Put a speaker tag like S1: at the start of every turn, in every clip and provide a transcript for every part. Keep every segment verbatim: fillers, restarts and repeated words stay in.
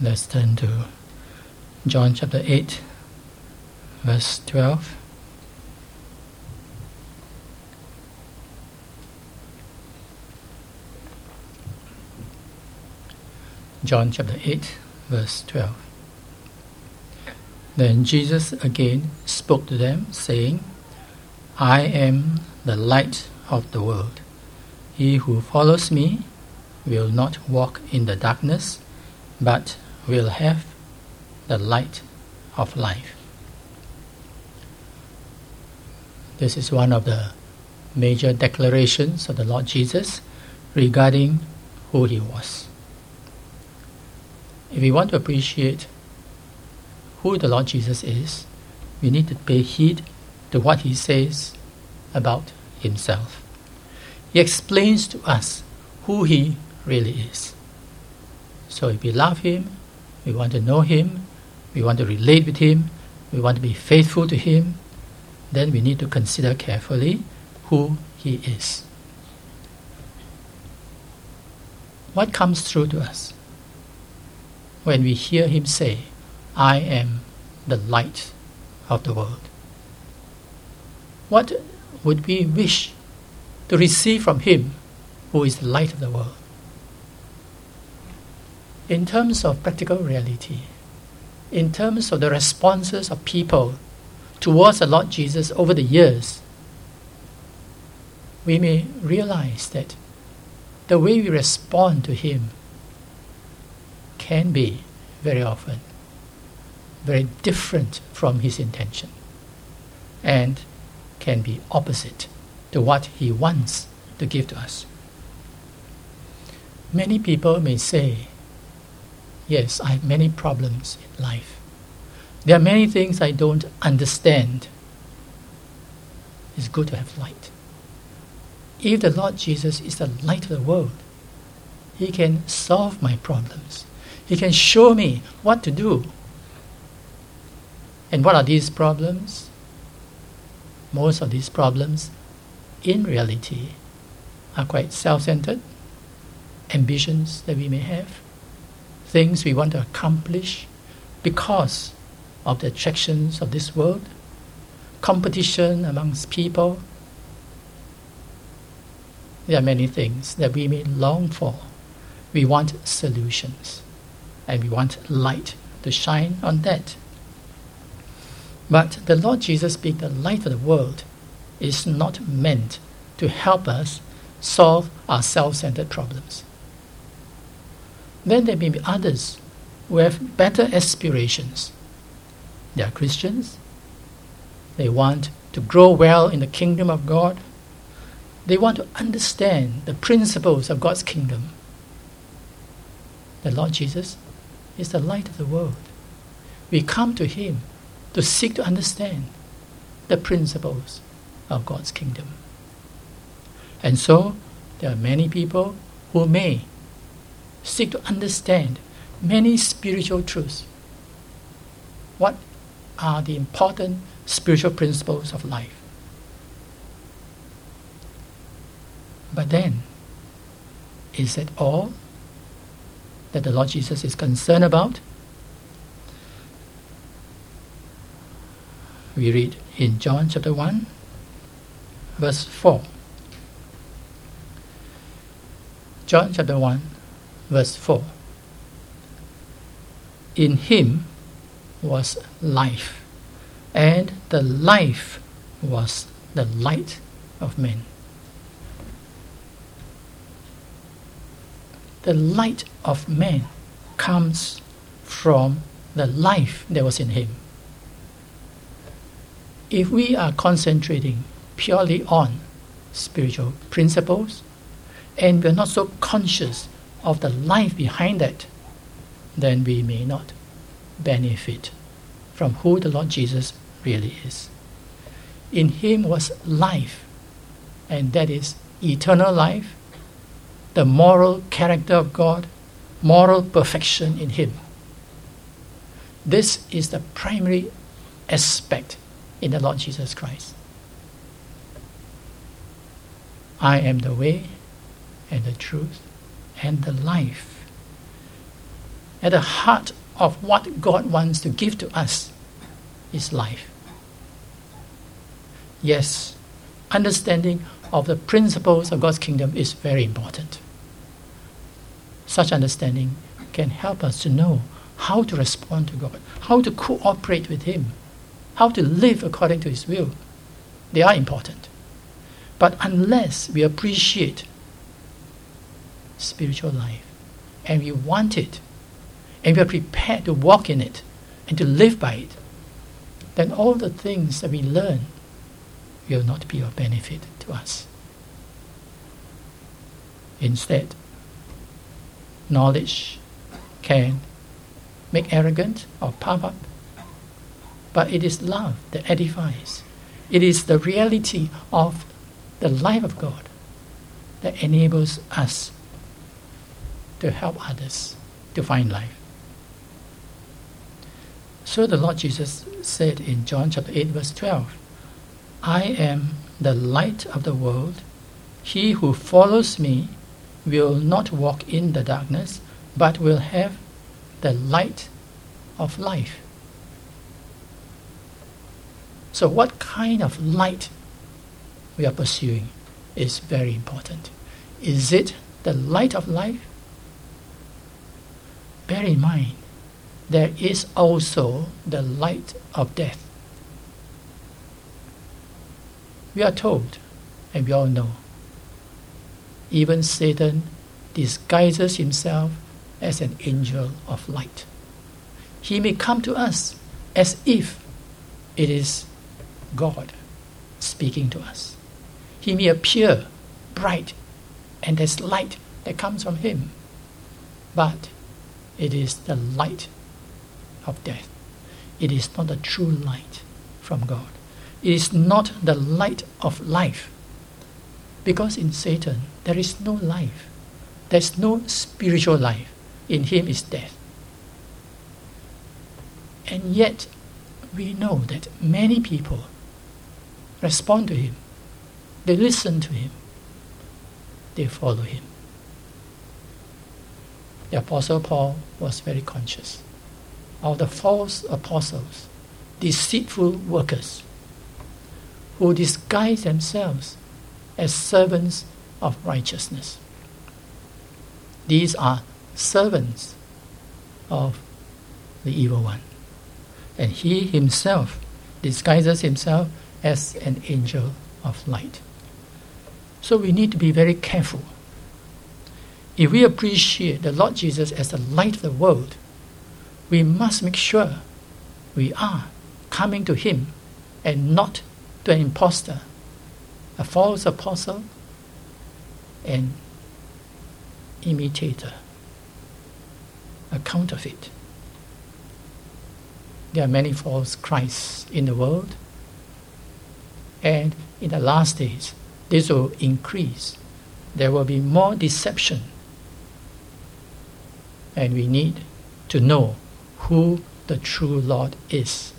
S1: Let's turn to John chapter eight, verse twelve. John chapter eight, verse twelve. Then Jesus again spoke to them, saying, I am the light of the world. He who follows me will not walk in the darkness, but will have the light of life. This is one of the major declarations of the Lord Jesus regarding who he was. If we want to appreciate who the Lord Jesus is, we need to pay heed to what he says about himself. He explains to us who he really is. So if we love him, we want to know him, we want to relate with him, we want to be faithful to him, then we need to consider carefully who he is. What comes through to us when we hear him say, I am the light of the world? What would we wish to receive from him who is the light of the world? In terms of practical reality, in terms of the responses of people towards the Lord Jesus over the years, we may realize that the way we respond to him can be very often very different from his intention and can be opposite to what he wants to give to us. Many people may say, yes, I have many problems in life. There are many things I don't understand. It's good to have light. If the Lord Jesus is the light of the world, he can solve my problems. He can show me what to do. And what are these problems? Most of these problems, in reality, are quite self-centered, ambitions that we may have, things we want to accomplish because of the attractions of this world, competition amongst people. There are many things that we may long for. We want solutions, and we want light to shine on that. But the Lord Jesus, being the light of the world, is not meant to help us solve our self-centered problems. Then there may be others who have better aspirations. They are Christians. They want to grow well in the kingdom of God. They want to understand the principles of God's kingdom. The Lord Jesus is the light of the world. We come to him to seek to understand the principles of God's kingdom. And so, there are many people who may seek to understand many spiritual truths. What are the important spiritual principles of life? But then, is that all that the Lord Jesus is concerned about? We read in John chapter one, verse four. John chapter one, verse four. In him was life, and the life was the light of men. The light of man comes from the life that was in him. If we are concentrating purely on spiritual principles, and we're not so conscious of the life behind that, then we may not benefit from who the Lord Jesus really is. In him was life, and that is eternal life, the moral character of God, moral perfection in him. This is the primary aspect in the Lord Jesus Christ. I am the way and the truth and the life. At the heart of what God wants to give to us is life. Yes, understanding of the principles of God's kingdom is very important. Such understanding can help us to know how to respond to God, how to cooperate with Him, how to live according to His will. They are important. But unless we appreciate spiritual life and we want it, and we are prepared to walk in it and to live by it, then all the things that we learn will not be of benefit to us. Instead, knowledge can make arrogant or puff up, but it is love that edifies. It is the reality of the life of God that enables us to help others to find life. So the Lord Jesus said in John chapter eight verse twelve, I am the light of the world. He who follows me will not walk in the darkness, but will have the light of life. So what kind of light we are pursuing is very important. Is it the light of life? Bear in mind, there is also the light of death. We are told, and we all know, even Satan disguises himself as an angel of light. He may come to us as if it is God speaking to us. He may appear bright and there's light that comes from him, but it is the light of death. It is not the true light from God. It is not the light of life, because in Satan there is no life. There is no spiritual life. In him is death. And yet we know that many people respond to him. They listen to him. They follow him. The Apostle Paul was very conscious of the false apostles, deceitful workers, who disguise themselves as servants of righteousness. These are servants of the evil one. And he himself disguises himself as an angel of light. So we need to be very careful. If we appreciate the Lord Jesus as the light of the world, we must make sure we are coming to him and not to an impostor, a false apostle, an imitator, a counterfeit. There are many false Christs in the world, and in the last days, this will increase. There will be more deception, and we need to know who the true Lord is.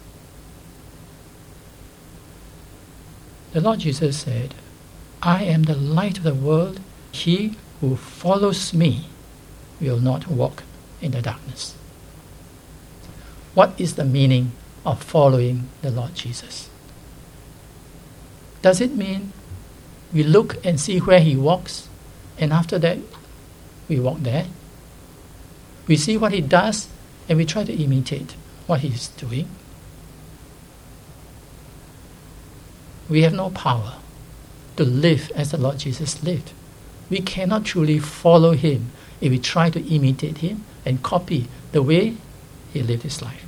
S1: The Lord Jesus said, I am the light of the world. He who follows me will not walk in the darkness. What is the meaning of following the Lord Jesus? Does it mean we look and see where he walks, and after that we walk there? We see what he does and we try to imitate what he's doing? We have no power to live as the Lord Jesus lived. We cannot truly follow him if we try to imitate him and copy the way he lived his life.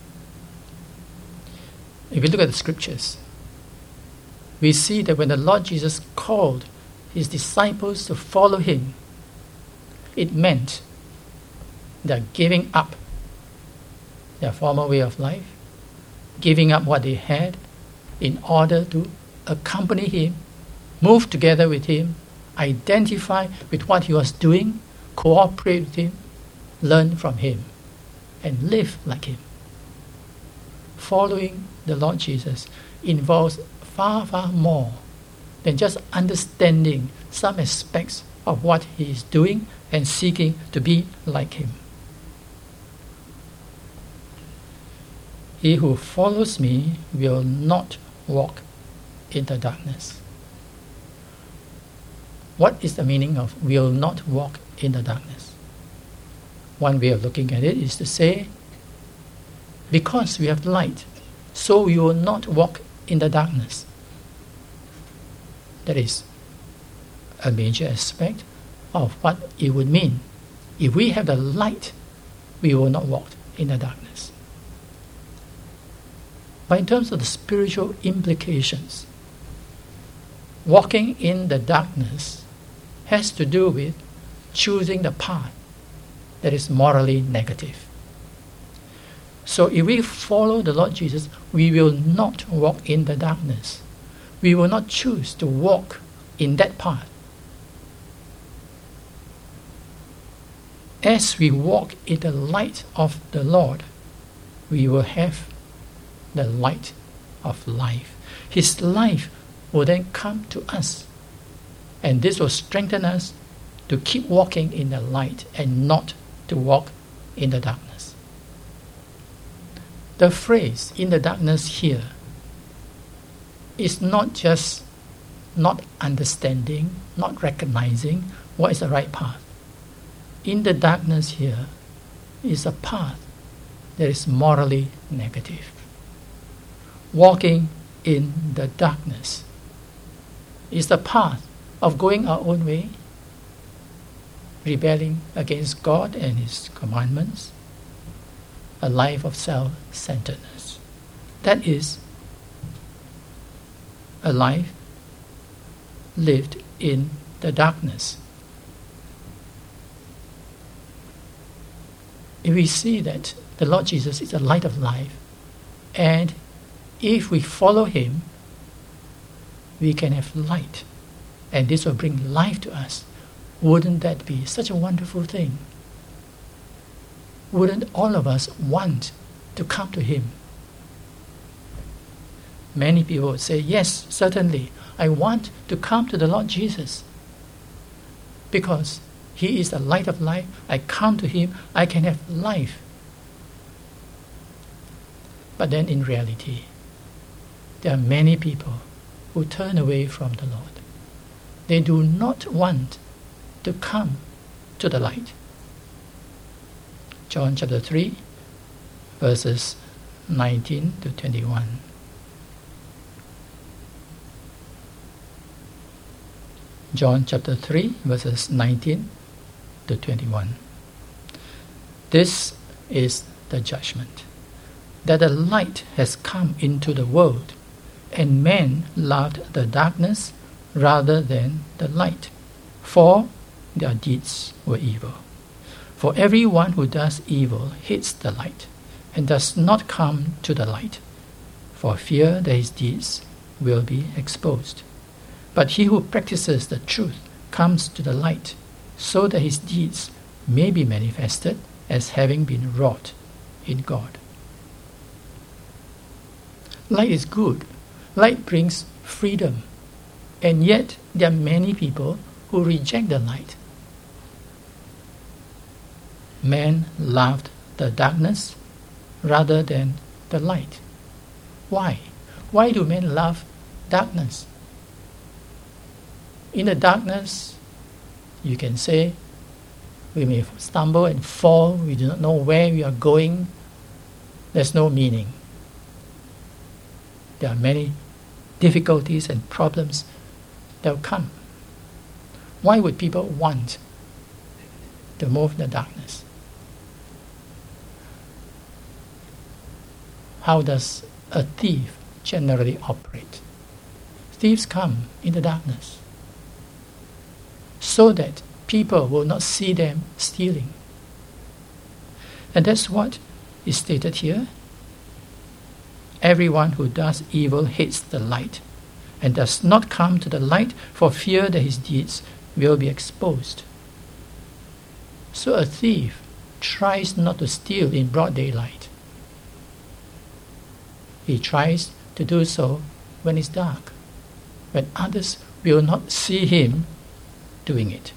S1: If we look at the scriptures, we see that when the Lord Jesus called his disciples to follow him, it meant they're giving up their former way of life, giving up what they had in order to accompany him, move together with him, identify with what he was doing, cooperate with him, learn from him, and live like him. Following the Lord Jesus involves far, far more than just understanding some aspects of what he is doing and seeking to be like him. He who follows me will not walk in the darkness. What is the meaning of will not walk in the darkness? One way of looking at it is to say, because we have light, so we will not walk in the darkness. That is a major aspect of what it would mean. If we have the light, we will not walk in the darkness. But in terms of the spiritual implications, walking in the darkness has to do with choosing the path that is morally negative. So if we follow the Lord Jesus, we will not walk in the darkness. We will not choose to walk in that path. As we walk in the light of the Lord, we will have the light of life. His life will then come to us, and this will strengthen us to keep walking in the light and not to walk in the darkness. The phrase "in the darkness" here is not just not understanding, not recognizing what is the right path. In the darkness here is a path that is morally negative. Walking in the darkness is the path of going our own way, rebelling against God and His commandments, a life of self-centeredness. That is a life lived in the darkness. If we see that the Lord Jesus is the light of life, and if we follow Him, we can have light, and this will bring life to us. Wouldn't that be such a wonderful thing? Wouldn't all of us want to come to Him? Many people would say, yes, certainly, I want to come to the Lord Jesus because He is the light of life. I come to Him, I can have life. But then in reality, there are many people who turn away from the Lord. They do not want to come to the light. John chapter three, verses nineteen to twenty-one. John chapter three, verses nineteen to twenty-one. This is the judgment, that the light has come into the world, and men loved the darkness rather than the light, for their deeds were evil. For everyone who does evil hates the light, and does not come to the light, for fear that his deeds will be exposed. But he who practices the truth comes to the light, so that his deeds may be manifested as having been wrought in God. Light is good. Light brings freedom. And yet there are many people who reject the light. Men loved the darkness rather than the light. Why? Why do men love darkness? In the darkness, you can say, we may stumble and fall, we do not know where we are going, there's no meaning. There are many difficulties and problems that will come. Why would people want to move in the darkness? How does a thief generally operate? Thieves come in the darkness so that people will not see them stealing. And that's what is stated here. Everyone who does evil hates the light, and does not come to the light for fear that his deeds will be exposed. So a thief tries not to steal in broad daylight. He tries to do so when it's dark, when others will not see him doing it.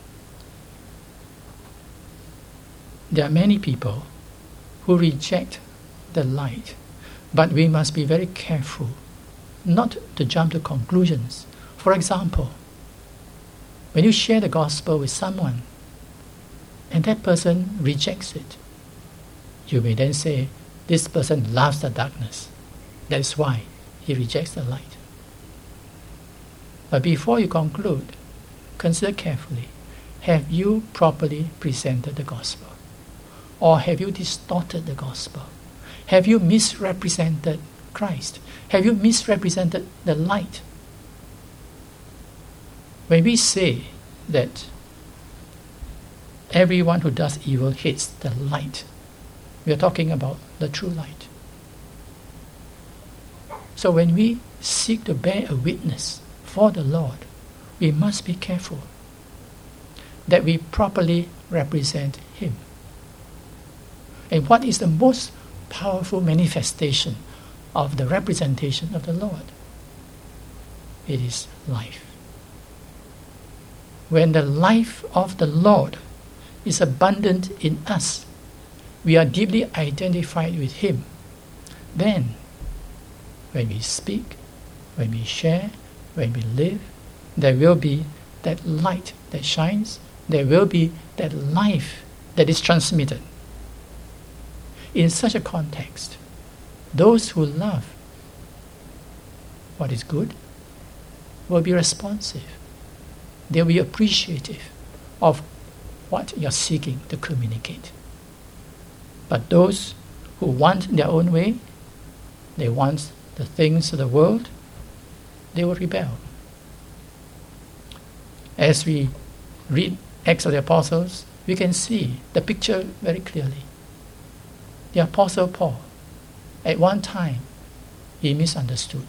S1: There are many people who reject the light. But we must be very careful not to jump to conclusions. For example, when you share the gospel with someone and that person rejects it, you may then say, this person loves the darkness. That's why he rejects the light. But before you conclude, consider carefully, have you properly presented the gospel? Or have you distorted the gospel? Have you misrepresented Christ? Have you misrepresented the light? When we say that everyone who does evil hates the light, we are talking about the true light. So when we seek to bear a witness for the Lord, we must be careful that we properly represent Him. And what is the most powerful manifestation of the representation of the Lord? It is life. When the life of the Lord is abundant in us, we are deeply identified with Him. Then, when we speak, when we share, when we live, there will be that light that shines, there will be that life that is transmitted. In such a context, those who love what is good will be responsive. They'll be appreciative of what you're seeking to communicate. But those who want their own way, they want the things of the world, they will rebel. As we read Acts of the Apostles, we can see the picture very clearly. The Apostle Paul, at one time, he misunderstood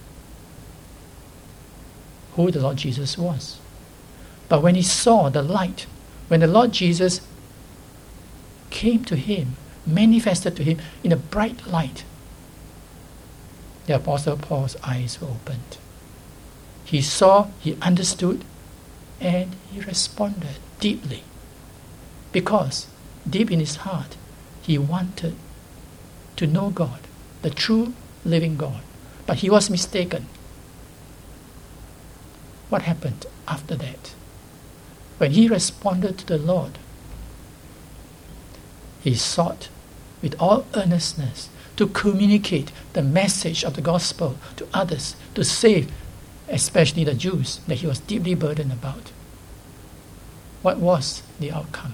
S1: who the Lord Jesus was. But when he saw the light, when the Lord Jesus came to him, manifested to him in a bright light, the Apostle Paul's eyes were opened. He saw, he understood, and he responded deeply. Because deep in his heart, he wanted to know God, the true living God. But he was mistaken. What happened after that? When he responded to the Lord, he sought with all earnestness to communicate the message of the gospel to others, to save especially the Jews that he was deeply burdened about. What was the outcome?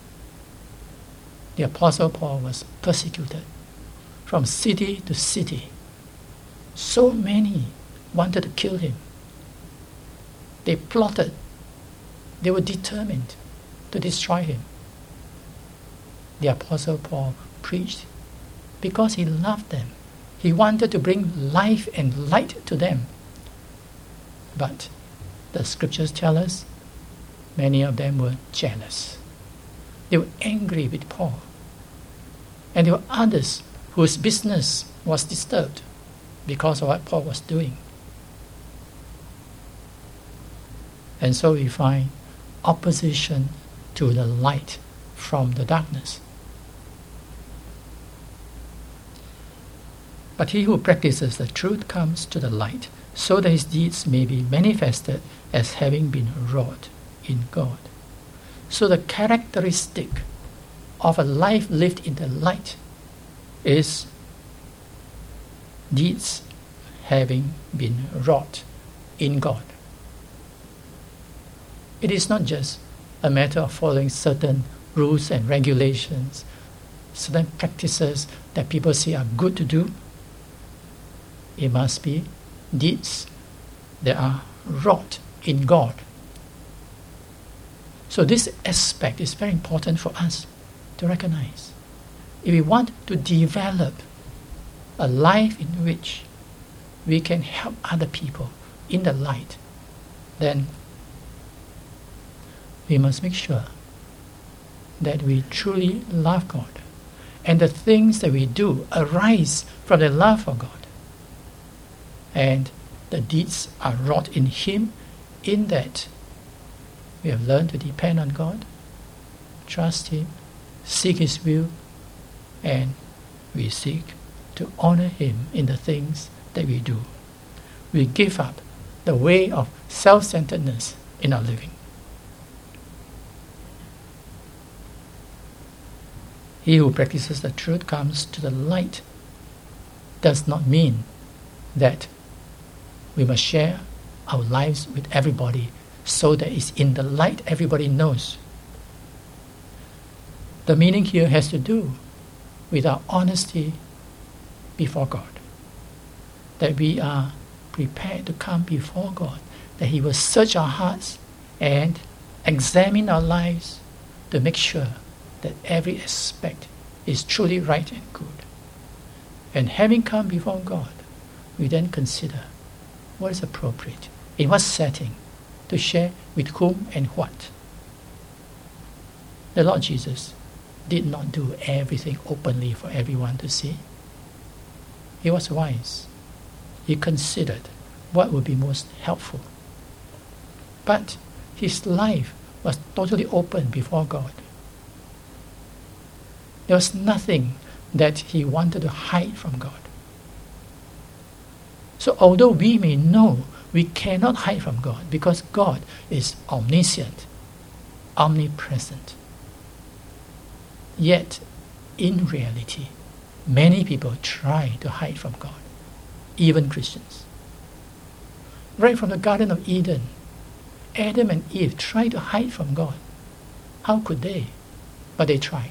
S1: The Apostle Paul was persecuted from city to city. So many wanted to kill him. They plotted. They were determined to destroy him. The Apostle Paul preached because he loved them. He wanted to bring life and light to them. But the scriptures tell us many of them were jealous. They were angry with Paul. And there were others whose business was disturbed because of what Paul was doing. And so we find opposition to the light from the darkness. But he who practices the truth comes to the light, so that his deeds may be manifested as having been wrought in God. So the characteristic of a life lived in the light is deeds having been wrought in God. It is not just a matter of following certain rules and regulations, certain practices that people say are good to do. It must be deeds that are wrought in God. So this aspect is very important for us to recognize. If we want to develop a life in which we can help other people in the light, then we must make sure that we truly love God, and the things that we do arise from the love for God, and the deeds are wrought in Him, in that we have learned to depend on God, trust Him, seek His will, and we seek to honor Him in the things that we do. We give up the way of self-centeredness in our living. He who practices the truth comes to the light does not mean that we must share our lives with everybody so that it's in the light everybody knows. The meaning here has to do with our honesty before God. That we are prepared to come before God, that He will search our hearts and examine our lives to make sure that every aspect is truly right and good. And having come before God, we then consider what is appropriate, in what setting, to share with whom and what. The Lord Jesus did not do everything openly for everyone to see. He was wise. He considered what would be most helpful. But His life was totally open before God. There was nothing that He wanted to hide from God. So although we may know we cannot hide from God because God is omniscient, omnipresent, yet in reality, many people try to hide from God, even Christians. Right from the Garden of Eden, Adam and Eve tried to hide from God. How could they? But they tried.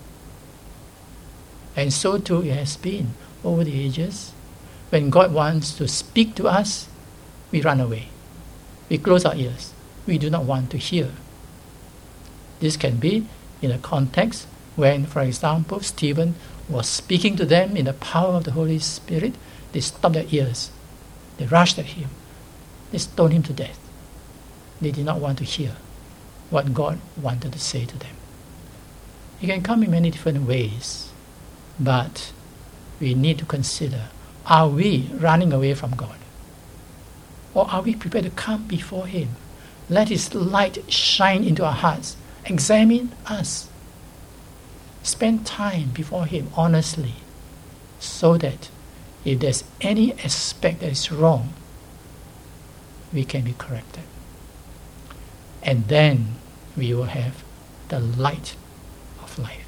S1: And so too it has been over the ages. When God wants to speak to us, we run away. We close our ears. We do not want to hear. This can be in a context when, for example, Stephen was speaking to them in the power of the Holy Spirit. They stopped their ears. They rushed at him. They stoned him to death. They did not want to hear what God wanted to say to them. It can come in many different ways, but we need to consider, are we running away from God? Or are we prepared to come before Him? Let His light shine into our hearts. Examine us. Spend time before Him honestly, so that if there's any aspect that is wrong, we can be corrected. And then we will have the light of life.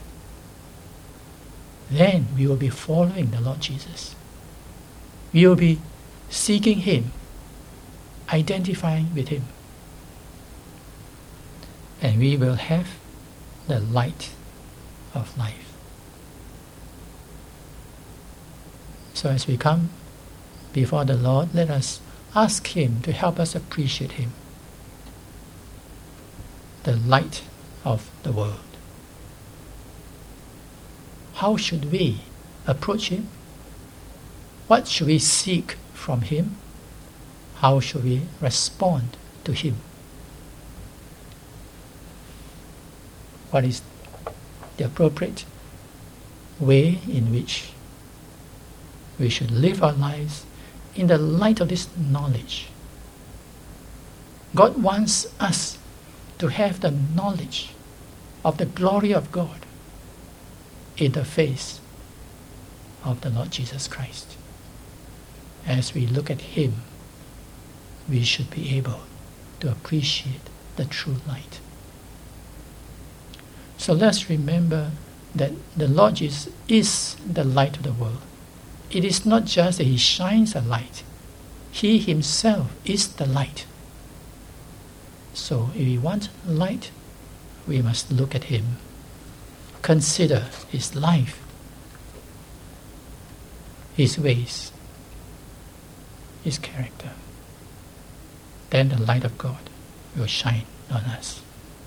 S1: Then we will be following the Lord Jesus. We will be seeking Him, identifying with Him. And we will have the light of life. So as we come before the Lord, let us ask Him to help us appreciate Him, the light of the world. How should we approach Him? What should we seek from Him? How should we respond to Him? What is the appropriate way in which we should live our lives in the light of this knowledge? God wants us to have the knowledge of the glory of God in the face of the Lord Jesus Christ. As we look at Him, we should be able to appreciate the true light. So let's remember that the Lord Jesus is the light of the world. It is not just that He shines a light. He Himself is the light. So if we want light, we must look at Him, consider His life, His ways, His character. Then the light of God will shine on us.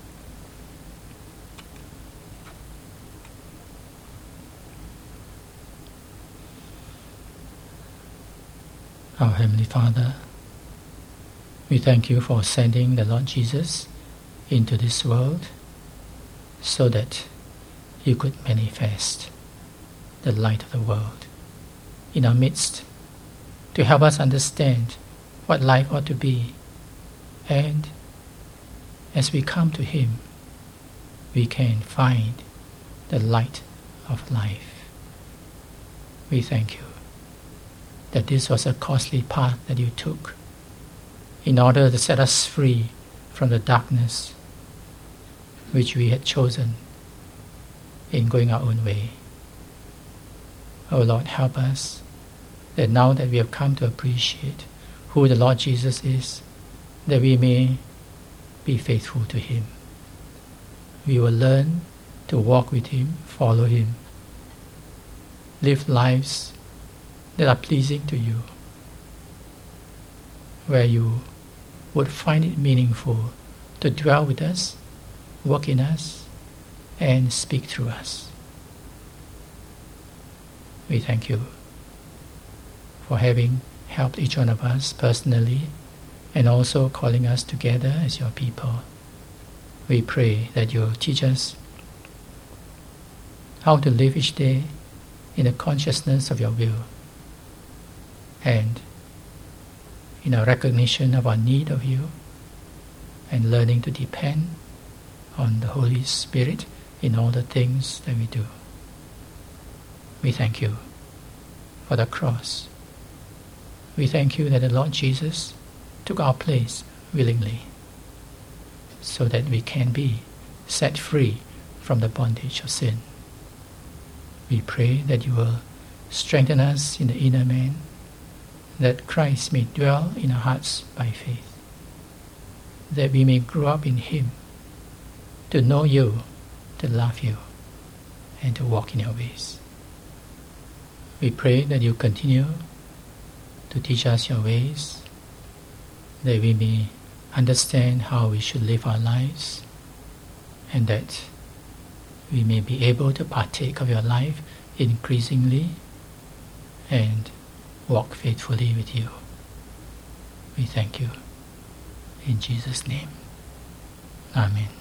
S1: Our Heavenly Father, we thank You for sending the Lord Jesus into this world so that He could manifest the light of the world in our midst, to help us understand what life ought to be. And as we come to Him, we can find the light of life. We thank you that this was a costly path that you took in order to set us free from the darkness which we had chosen in going our own way. Oh Lord, help us that now that we have come to appreciate who the Lord Jesus is, that we may be faithful to Him. We will learn to walk with Him, follow Him, live lives that are pleasing to you, where you would find it meaningful to dwell with us, work in us, and speak through us. We thank you for having helped each one of us personally and also calling us together as your people. We pray that you'll teach us how to live each day in the consciousness of your will and in a recognition of our need of you and learning to depend on the Holy Spirit in all the things that we do. We thank you for the cross. We thank you that the Lord Jesus took our place willingly so that we can be set free from the bondage of sin. We pray that you will strengthen us in the inner man, that Christ may dwell in our hearts by faith, that we may grow up in Him, to know you, to love you, and to walk in your ways. We pray that you continue to teach us your ways, that we may understand how we should live our lives, and that we may be able to partake of your life increasingly and walk faithfully with you. We thank you. In Jesus' name. Amen.